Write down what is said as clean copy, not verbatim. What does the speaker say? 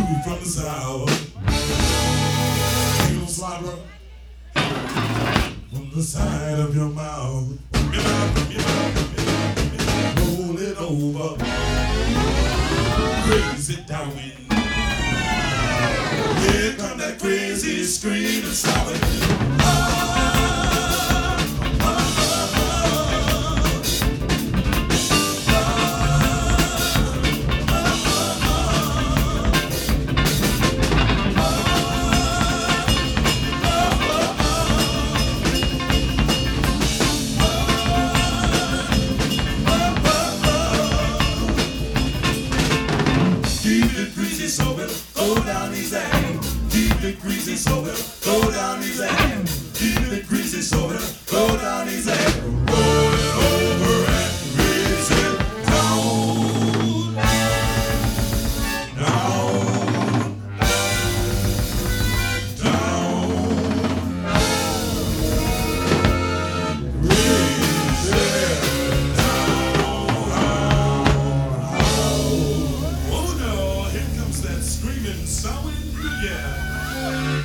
smooth from the south. Ain't no slobber from the side of your mouth. Roll it over, crazy Darwin. Here come that crazy scream and sobbing. Keep it greasy so we'll go down easy. Keep it greasy so we'll go down easy. Keep it greasy so we'll go down easy. Roll it over and grease it down. Down. Down. Grease it down. Oh no, here comes that screaming sound, yeah.